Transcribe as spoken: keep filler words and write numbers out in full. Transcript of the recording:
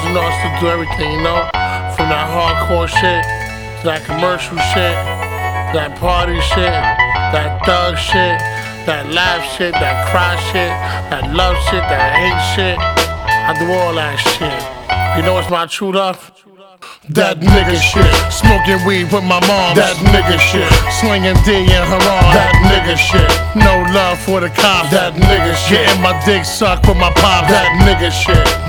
you know I still do everything, you know? From that hardcore shit, to that commercial shit, that party shit, that thug shit, that laugh shit, that cry shit, that love shit, that hate shit. I do all that shit. You know what's my true love? That nigga shit. Smoking weed with my mom. That nigga shit. Slinging D in her arm. That nigga shit. No love for the cops. That nigga shit. Getting my dick sucked with my pop. That nigga shit.